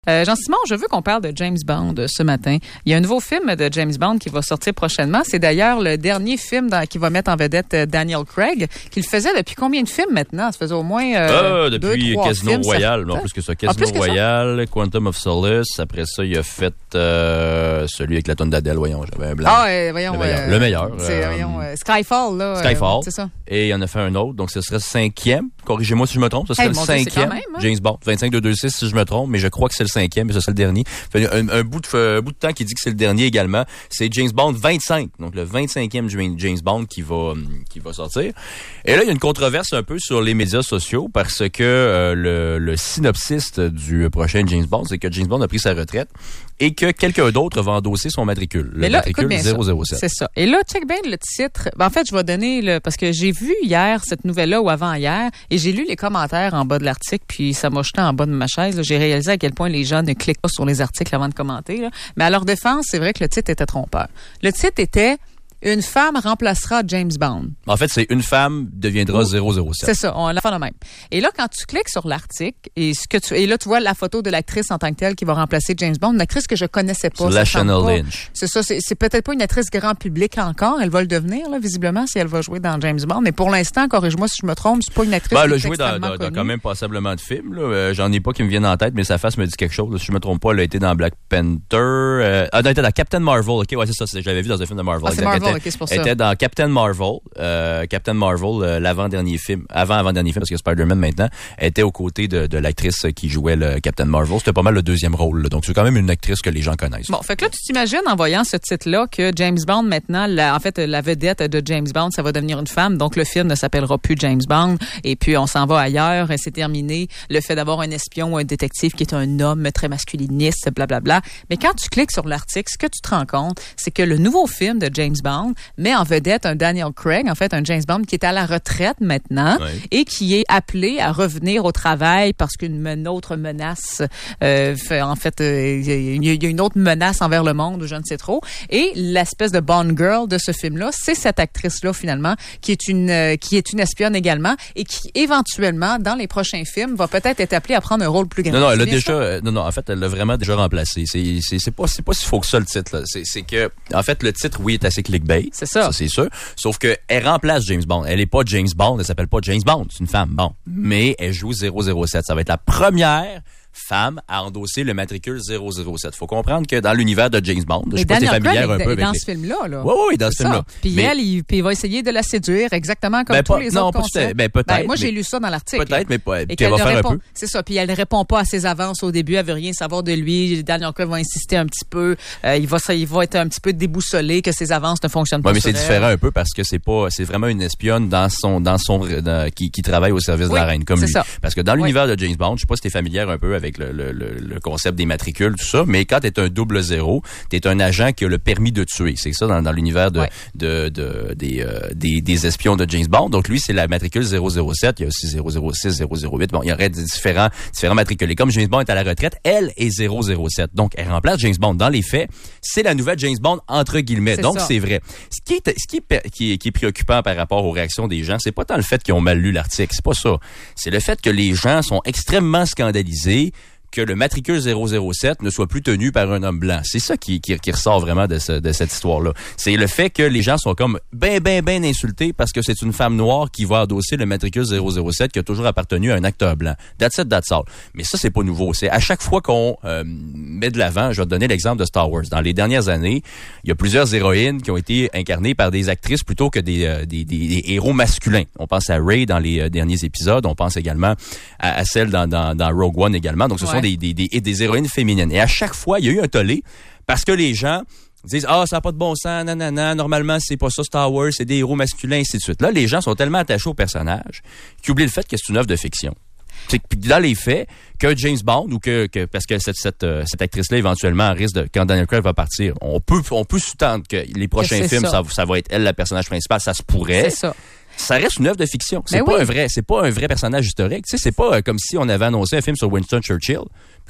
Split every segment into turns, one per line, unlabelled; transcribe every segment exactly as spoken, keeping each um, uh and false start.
Euh, Jean-Simon, je veux qu'on parle de James Bond euh, ce matin. Il y a un nouveau film de James Bond qui va sortir prochainement. C'est d'ailleurs le dernier film dans, qui va mettre en vedette euh, Daniel Craig, qu'il faisait depuis combien de films maintenant? Ça faisait au moins euh,
euh, depuis
deux, trois
Casino
films,
Royale.
Ça...
Non, plus que ça. Casino
ah, plus que
Royale,
ça?
Quantum of Solace. Après ça, il a fait euh, celui avec la tonne d'Adèle. Voyons, j'avais un blanc.
Ah, euh, voyons.
Le meilleur.
Euh,
Le meilleur
c'est,
euh,
voyons, euh, Skyfall, là.
Skyfall.
Euh, c'est ça.
Et il en a fait un autre. Donc, ce serait le cinquième. Corrigez-moi si je me trompe. Ce serait
hey,
le cinquième. Même, hein? James Bond. vingt-cinq deux vingt-six si je me trompe. Mais je crois que c'est le cinquième. Et ce serait le dernier. Un, un, bout de, un bout de temps qui dit que c'est le dernier également. C'est James Bond vingt-cinq. Donc, le vingt-cinquième James Bond qui va, qui va sortir. Et là, il y a une controverse un peu sur les médias sociaux parce que euh, le, le synopsis du prochain James Bond, c'est que James Bond a pris sa retraite et que quelqu'un d'autre va endosser son matricule. Le
Mais là,
matricule zéro zéro sept.
C'est ça. Et là, check bien le titre. Ben, en fait, je vais donner le, parce que j'ai vu hier cette nouvelle-là ou avant-hier et j'ai lu les commentaires en bas de l'article puis ça m'a jeté en bas de ma chaise. Là. J'ai réalisé à quel point les gens ne cliquent pas sur les articles avant de commenter. Là. Mais à leur défense, c'est vrai que le titre était trompeur. Le titre était « Une femme remplacera James Bond ».
En fait, c'est « Une femme deviendra zéro zéro sept ».
C'est ça, on l'a fait de même. Et là, quand tu cliques sur l'article, et ce que tu et là, tu vois la photo de l'actrice en tant que telle qui va remplacer James Bond, une actrice que je connaissais pas.
C'est Lashana Lynch.
C'est ça, c'est, c'est peut-être pas une actrice grand public encore, elle va le devenir, là, visiblement, si elle va jouer dans James Bond. Mais pour l'instant, corrige-moi si je me trompe, c'est pas une actrice
ben,
qui
elle a
est
joué dans, dans, dans quand même passablement de films. Là. Euh, j'en ai pas qui me viennent en tête, mais sa face me dit quelque chose. Là. Si je me trompe pas, elle a été dans Black Panther. Euh, ah, non, elle était dans Captain Marvel. Ok, ouais, c'est ça. C'est, je l'avais vu dans un film de Marvel.
Ah, c'est Marvel, ok, c'est pour ça.
Elle était dans Captain Marvel, euh, Captain Marvel, euh, l'avant-dernier film, avant-avant-dernier film, parce que Spider-Man maintenant, était aux côtés de, de l'actrice qui jouait le Captain Marvel. C'était pas mal le deuxième rôle, là. Donc c'est quand même une actrice que les gens connaissent.
Bon, fait que là, tu t'imagines en voyant ce titre-là que James Bond maintenant, la, en fait, la vedette de James Bond, ça va devenir une femme. Donc le film ne s'appellera plus James Bond. Et puis on s'en va ailleurs. C'est terminé. Le fait d'avoir un espion ou un détective qui est un homme très masculiniste, blablabla. Mais quand tu cliques sur l'article, ce que tu te rends compte, c'est que le nouveau film de James Bond met en vedette un Daniel Craig, en fait, un James Bond qui est à la retraite maintenant oui. et qui est appelé à revenir au travail parce qu'une une autre menace, euh, fait, en fait, euh, il y a une autre menace envers le monde, ou je ne sais trop. Et l'espèce de Bond girl de ce film-là, c'est cette actrice-là, finalement, qui est une, euh, qui est une espionne également et qui, éventuellement, dans les prochains films, va peut-être être appelée à prendre un rôle plus grand.
Non, non, elle a déjà, euh, non, non, en fait, elle l'a vraiment déjà remplacé. C'est, c'est, c'est pas, c'est pas si faux que ça, le titre, là. C'est, c'est que, en fait, le titre, oui, est assez clickbait.
C'est ça.
Ça, c'est sûr. Sauf que elle remplace James Bond. Elle est pas James Bond, elle s'appelle pas James Bond, c'est une femme, bon. Mais elle joue zéro zéro sept. Ça va être la première femme à endosser le matricule zéro zéro sept. Faut comprendre que dans l'univers de James Bond, je sais pas si t'es familière un peu avec
dans
les...
ce film-là, là.
Oui, oui, dans ce film-là.
Puis
mais...
elle, il, puis il va essayer de la séduire exactement comme
ben,
tous
pas,
les
non,
autres concepts.
Ben, peut-être.
Ben, moi,
mais...
j'ai lu ça dans l'article.
Peut-être, mais pas.
Et
puis
qu'elle
elle va faire
répond,
un peu.
c'est ça. Puis elle ne répond pas à ses avances au début. Elle veut rien savoir de lui. Daniel Craig va insister un petit peu. Euh, il va, ça, il va être un petit peu déboussolé que ses avances ne fonctionnent pas.
Ouais, mais c'est
elle.
différent un peu parce que c'est pas, c'est vraiment une espionne dans son, dans son, dans, qui, qui travaille au service oui, de la reine, comme lui.
Ça.
Parce que dans l'univers oui. de James Bond, je sais pas si t'es familière un peu avec le, le, le, le concept des matricules, tout ça, mais quand t'es un double zéro, t'es un agent qui a le permis de tuer. C'est ça dans, dans l'univers de, ouais. de, de, des, euh, des, des espions de James Bond. Donc lui, c'est la matricule zéro zéro sept. Il y a aussi zéro zéro six, zéro zéro huit. Bon, il y aurait différents, différents matricules. Et comme James Bond est à la retraite, elle est zéro zéro sept. Donc, elle remplace James Bond. Dans les faits, c'est la nouvelle James Bond, entre guillemets.
C'est
Donc,
ça.
c'est vrai. Ce qui est, ce qui est, qui est, qui est préoccupant par rapport aux réactions des gens, c'est pas tant le fait qu'ils ont mal lu l'article. C'est pas ça. C'est le fait que les gens sont extrêmement scandalisés que le matricule zéro zéro sept ne soit plus tenu par un homme blanc. C'est ça qui, qui, qui ressort vraiment de, ce, de cette histoire-là. C'est le fait que les gens sont comme ben, ben, ben insultés parce que c'est une femme noire qui va endosser le matricule zéro zéro sept qui a toujours appartenu à un acteur blanc. That's it, that's all. Mais ça, c'est pas nouveau. C'est à chaque fois qu'on euh, met de l'avant, je vais te donner l'exemple de Star Wars. Dans les dernières années, il y a plusieurs héroïnes qui ont été incarnées par des actrices plutôt que des, euh, des, des, des héros masculins. On pense à Rey dans les euh, derniers épisodes. On pense également à, à celle dans, dans, dans Rogue One également. Donc, ce ouais. sont Des, des, des, des héroïnes féminines. Et à chaque fois, il y a eu un tollé parce que les gens disent « Ah, ça n'a pas de bon sens, nanana, normalement, c'est pas ça Star Wars, c'est des héros masculins, ainsi de suite. » Là, les gens sont tellement attachés au personnage qu'ils oublient le fait que c'est une œuvre de fiction. C'est que dans les faits, que James Bond ou que, que parce que cette, cette, euh, cette actrice-là, éventuellement, risque de, quand Daniel Craig va partir, on peut, on peut sous-tendre que les prochains films, ça. Ça, ça va être elle, la personnage principal, ça se pourrait.
C'est ça.
Ça reste une œuvre de fiction. C'est
mais
pas
oui.
un vrai, c'est pas un vrai personnage historique. Tu sais, c'est pas euh, comme si on avait annoncé un film sur Winston Churchill.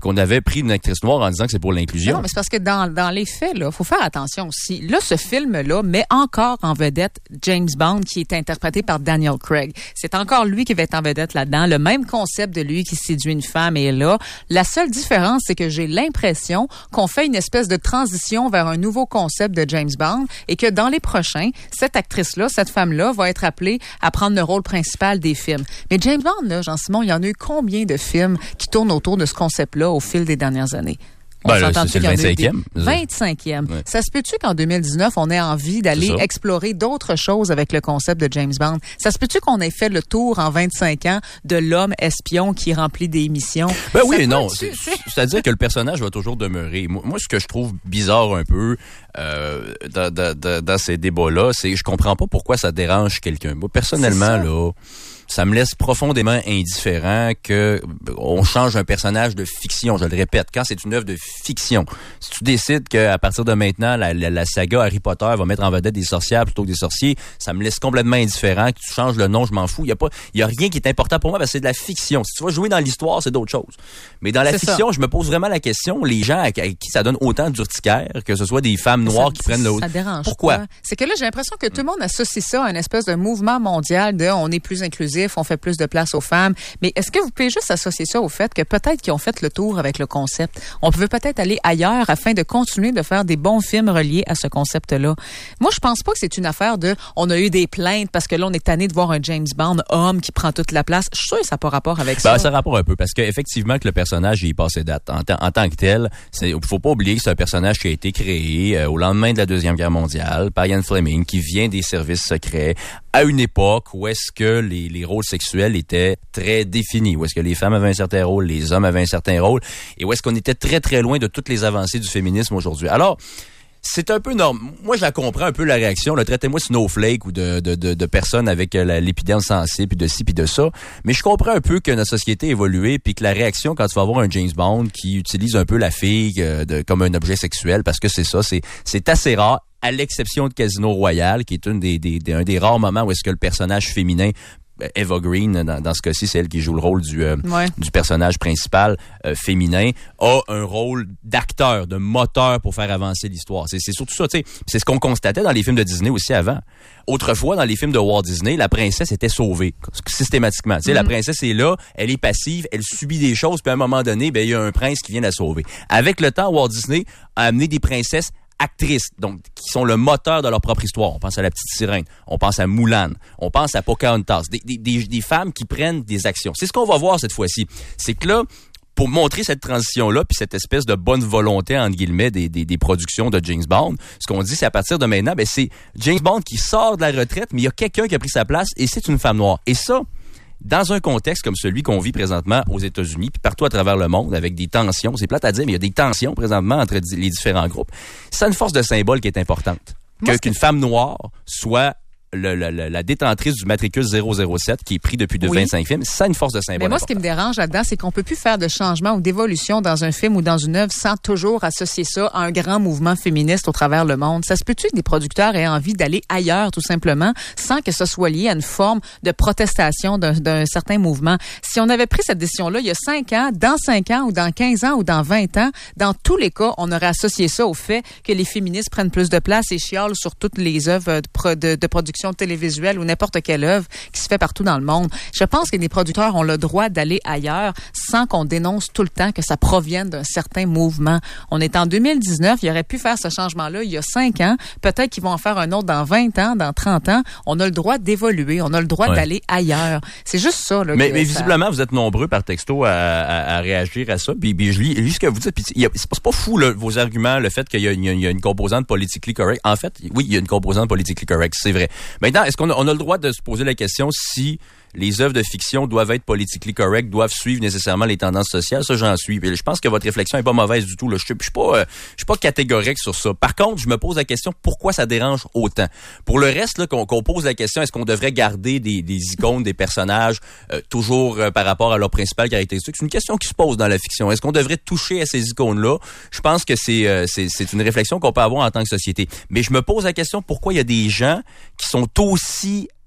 qu'on avait pris une actrice noire en disant que c'est pour l'inclusion.
Non, mais c'est parce que dans, dans les faits, là, faut faire attention aussi. Là, ce film-là met encore en vedette James Bond qui est interprété par Daniel Craig. C'est encore lui qui va être en vedette là-dedans. Le même concept de lui qui séduit une femme est là. La seule différence, c'est que j'ai l'impression qu'on fait une espèce de transition vers un nouveau concept de James Bond et que dans les prochains, cette actrice-là, cette femme-là, va être appelée à prendre le rôle principal des films. Mais James Bond, là, Jean-Simon, il y en a eu combien de films qui tournent autour de ce concept-là au fil des dernières années? On
ben, là, c'est le vingt-cinquième.
vingt-cinquième.
Ouais.
Ça se peut-tu qu'en deux mille dix-neuf, on ait envie d'aller explorer d'autres choses avec le concept de James Bond? Ça se peut-tu qu'on ait fait le tour en vingt-cinq ans de l'homme espion qui remplit des missions?
Ben oui et non.
C'est,
C'est-à-dire que le personnage va toujours demeurer. Moi, moi ce que je trouve bizarre un peu euh, dans, dans, dans, dans ces débats-là, c'est que je comprends pas pourquoi ça dérange quelqu'un. Moi, personnellement, là... ça me laisse profondément indifférent que on change un personnage de fiction. Je le répète, quand c'est une œuvre de fiction, si tu décides qu'à partir de maintenant, la, la, la saga Harry Potter va mettre en vedette des sorcières plutôt que des sorciers, ça me laisse complètement indifférent. Que tu changes le nom, je m'en fous. Il y a pas, il y a rien qui est important pour moi parce que c'est de la fiction. Si tu vas jouer dans l'histoire, c'est d'autres choses. Mais dans la c'est fiction, ça. Je me pose vraiment la question, les gens à, à qui ça donne autant d'urticaire, que ce soit des femmes noires ça, qui prennent le haut.
Ça dérange.
Pourquoi?
Quoi? C'est que là, j'ai l'impression que tout le monde associe ça à une espèce de mouvement mondial de on est plus inclusif, on fait plus de place aux femmes. Mais est-ce que vous pouvez juste associer ça au fait que peut-être qu'ils ont fait le tour avec le concept? On pouvait peut-être aller ailleurs afin de continuer de faire des bons films reliés à ce concept-là. Moi, je pense pas que c'est une affaire de on a eu des plaintes parce que là, on est tanné de voir un James Bond homme qui prend toute la place. Je suis sûr que ça n'a pas rapport avec
ben,
ça.
Ça a rapport un peu parce qu'effectivement que le personnage il est passé date. En, t- en tant que tel, il faut pas oublier que c'est un personnage qui a été créé euh, au lendemain de la Deuxième Guerre mondiale par Ian Fleming, qui vient des services secrets à une époque où est-ce que les, les rôles sexuels étaient très définis, où est-ce que les femmes avaient un certain rôle, les hommes avaient un certain rôle, et où est-ce qu'on était très très loin de toutes les avancées du féminisme aujourd'hui. Alors, c'est un peu normal. Moi, je la comprends un peu la réaction. Là, traitez-moi snowflake ou de, de, de, de personnes avec la, l'épiderme sensible, puis de ci, puis de ça. Mais je comprends un peu que notre société a évolué, puis que la réaction quand tu vas voir un James Bond qui utilise un peu la fille euh, de, comme un objet sexuel, parce que c'est ça, c'est, c'est assez rare. À l'exception de Casino Royale, qui est une des, des, des, un des rares moments où est-ce que le personnage féminin, Eva Green, dans, dans ce cas-ci, c'est elle qui joue le rôle du, euh, ouais. du personnage principal euh, féminin, a un rôle d'acteur, de moteur pour faire avancer l'histoire. C'est, c'est surtout ça, tu sais. C'est ce qu'on constatait dans les films de Disney aussi avant. Autrefois, dans les films de Walt Disney, la princesse était sauvée, systématiquement. Tu sais, mm-hmm. La princesse est là, elle est passive, elle subit des choses, puis à un moment donné, ben, il y a un prince qui vient la sauver. Avec le temps, Walt Disney a amené des princesses actrices, donc qui sont le moteur de leur propre histoire. On pense à la petite sirène, on pense à Mulan, on pense à Pocahontas, des, des, des, des femmes qui prennent des actions. C'est ce qu'on va voir cette fois-ci. C'est que là, pour montrer cette transition-là, puis cette espèce de bonne volonté, entre guillemets, des, des, des productions de James Bond, ce qu'on dit, c'est à partir de maintenant, ben, c'est James Bond qui sort de la retraite, mais il y a quelqu'un qui a pris sa place, et c'est une femme noire. Et ça, dans un contexte comme celui qu'on vit présentement aux États-Unis, puis partout à travers le monde, avec des tensions, c'est plate à dire, mais il y a des tensions présentement entre les différents groupes, c'est une force de symbole qui est importante. Que, qu'une femme noire soit Le, le, le, la détentrice du matricule zéro zéro sept qui est pris depuis de oui. vingt-cinq films, ça a une force de symbole.
Mais moi,
importante.
Ce qui me dérange là-dedans, c'est qu'on peut plus faire de changement ou d'évolution dans un film ou dans une œuvre sans toujours associer ça à un grand mouvement féministe au travers le monde. Ça se peut-tu que des producteurs aient envie d'aller ailleurs, tout simplement, sans que ce soit lié à une forme de protestation d'un, d'un certain mouvement? Si on avait pris cette décision-là il y a cinq ans, dans cinq ans ou dans quinze ans ou dans vingt ans, dans tous les cas, on aurait associé ça au fait que les féministes prennent plus de place et chiolent sur toutes les œuvres de, pro- de, de production télévisuelle ou n'importe quelle œuvre qui se fait partout dans le monde. Je pense que les producteurs ont le droit d'aller ailleurs sans qu'on dénonce tout le temps que ça provienne d'un certain mouvement. On est en deux mille dix-neuf, il aurait pu faire ce changement-là il y a cinq ans. Peut-être qu'ils vont en faire un autre dans vingt ans, dans trente ans. On a le droit d'évoluer, on a le droit ouais. d'aller ailleurs. C'est juste ça. Là,
mais
que
mais
ça...
visiblement, vous êtes nombreux par texto à, à, à réagir à ça. Puis, puis je lis, lis ce que vous dites. Puis, y a, c'est, pas, c'est pas fou là, vos arguments, le fait qu'il y a, il y a, il y a une composante politically correct. En fait, oui, il y a une composante politically correct, c'est vrai. Maintenant, est-ce qu'on a, on a le droit de se poser la question si les œuvres de fiction doivent être politically correct, doivent suivre nécessairement les tendances sociales? Ça, j'en suis. Je pense que votre réflexion est pas mauvaise du tout. Là. Je suis, je suis pas, euh, je suis pas catégorique sur ça. Par contre, je me pose la question pourquoi ça dérange autant. Pour le reste, là, qu'on, qu'on pose la question, est-ce qu'on devrait garder des, des icônes, des personnages euh, toujours euh, par rapport à leurs principales caractéristiques? C'est une question qui se pose dans la fiction. Est-ce qu'on devrait toucher à ces icônes-là? Je pense que c'est, euh, c'est, c'est une réflexion qu'on peut avoir en tant que société. Mais je me pose la question pourquoi il y a des gens qui sont aussi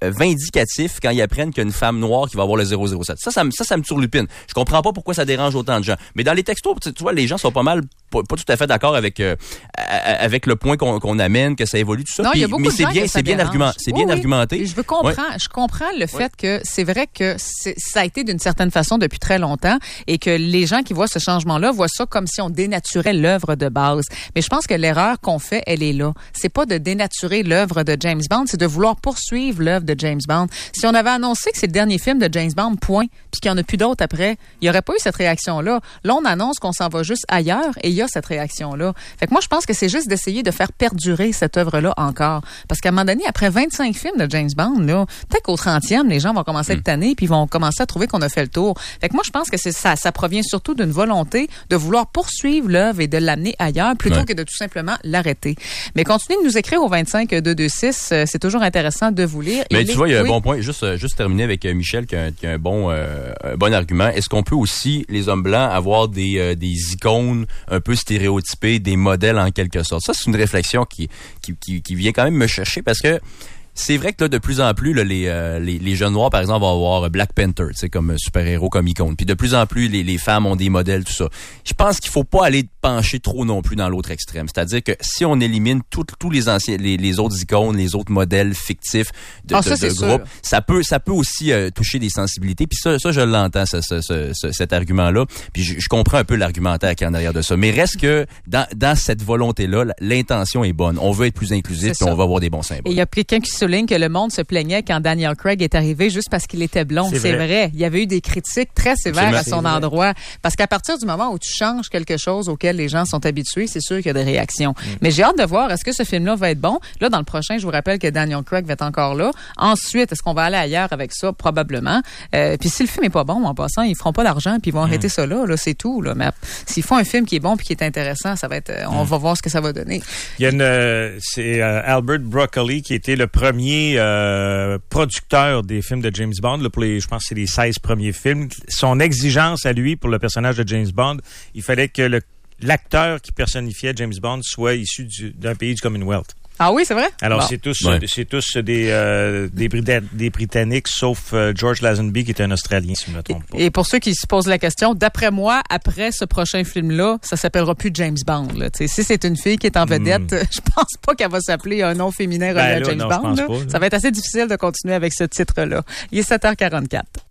vindicatif quand ils apprennent qu'il y a une femme noire qui va avoir le zéro zéro sept. Ça, ça, ça, ça me turlupine. Je comprends pas pourquoi ça dérange autant de gens. Mais dans les textos, tu vois, les gens sont pas mal, pas, pas tout à fait d'accord avec euh, avec le point qu'on, qu'on amène, que ça évolue, tout ça.
Non,
Puis,
il y a beaucoup
mais
de
c'est
gens
bien,
que ça
c'est bien
dérange.
argument, c'est
oui,
bien
oui.
argumenté.
Je veux comprends,
ouais.
je comprends le fait
ouais.
que c'est vrai que c'est, ça a été d'une certaine façon depuis très longtemps et que les gens qui voient ce changement-là voient ça comme si on dénaturait l'œuvre de base. Mais je pense que l'erreur qu'on fait, elle est là. C'est pas de dénaturer l'œuvre de James Bond, c'est de vouloir poursuivre l'œuvre de James Bond. Si on avait annoncé que c'est le dernier film de James Bond, point, puis qu'il n'y en a plus d'autres après, il n'y aurait pas eu cette réaction-là. Là, on annonce qu'on s'en va juste ailleurs et il y a cette réaction-là. Fait que moi, je pense que c'est juste d'essayer de faire perdurer cette œuvre-là encore. Parce qu'à un moment donné, après vingt-cinq films de James Bond, là, peut-être qu'au trentième, les gens vont commencer à être tannés puis vont commencer à trouver qu'on a fait le tour. Fait que moi, je pense que c'est ça, ça provient surtout d'une volonté de vouloir poursuivre l'œuvre et de l'amener ailleurs plutôt ouais. que de tout simplement l'arrêter. Mais continuez de nous écrire au vingt-cinq deux deux six, c'est toujours intéressant de vous lire.
Mais
il
tu
est,
vois, il y a
oui.
un bon point. Juste, juste terminer avec Michel qui a, qui a un bon, euh, un bon argument. Est-ce qu'on peut aussi, les hommes blancs, avoir des, euh, des icônes un peu stéréotypées, des modèles en quelque sorte? Ça, c'est une réflexion qui, qui, qui, qui vient quand même me chercher parce que c'est vrai que là, de plus en plus, là, les, euh, les, les jeunes noirs, par exemple, vont avoir Black Panther, tu sais, comme super-héros, comme icône. Puis de plus en plus, les, les femmes ont des modèles, tout ça. Je pense qu'il faut pas aller pencher trop non plus dans l'autre extrême. C'est-à-dire que si on élimine tous tous les anciens, les, les autres icônes, les autres modèles fictifs de,
ah,
de,
ça,
de groupes, ça peut, ça peut aussi euh, toucher des sensibilités. Puis ça, ça, je l'entends, ce, ce, ce, ce, cet argument-là. Puis je, je comprends un peu l'argumentaire qui est en arrière de ça. Mais reste que dans, dans cette volonté-là, l'intention est bonne. On veut être plus inclusif, puis on va avoir des bons symboles.
Et il y a quelqu'un qui souligne que le monde se plaignait quand Daniel Craig est arrivé juste parce qu'il était blond. C'est, C'est vrai. vrai. Il y avait eu des critiques très sévères Absolument. à son endroit. Parce qu'à partir du moment où tu changes quelque chose auquel les gens sont habitués, c'est sûr qu'il y a des réactions. Mm. Mais j'ai hâte de voir, est-ce que ce film-là va être bon? Là, dans le prochain, je vous rappelle que Daniel Craig va être encore là. Ensuite, est-ce qu'on va aller ailleurs avec ça? Probablement. Euh, puis si le film est pas bon, en passant, ils feront pas d'argent puis ils vont mm. arrêter ça là. là c'est tout. Là. Mais s'ils font un film qui est bon puis qui est intéressant, ça va être, mm. on va voir ce que ça va donner.
Il y a une, euh, c'est euh, Albert Broccoli qui était le premier euh, producteur des films de James Bond, là, pour les, je pense que c'est les seize premiers films. Son exigence à lui pour le personnage de James Bond, il fallait que le, l'acteur qui personnifiait James Bond soit issu du, d'un pays du Commonwealth.
Ah oui, c'est vrai?
Alors,
bon.
c'est tous,
ouais.
c'est tous des, euh, des, Brita- des Britanniques, sauf euh, George Lazenby, qui est un Australien, si je ne me trompe pas.
Et pour ceux qui se posent la question, d'après moi, après ce prochain film-là, ça s'appellera plus James Bond. Là. Si c'est une fille qui est en vedette, mm. je pense pas qu'elle va s'appeler un nom féminin relié ben, à James non, Bond. Là. Là. Ça va être assez difficile de continuer avec ce titre-là. Il est sept heures quarante-quatre.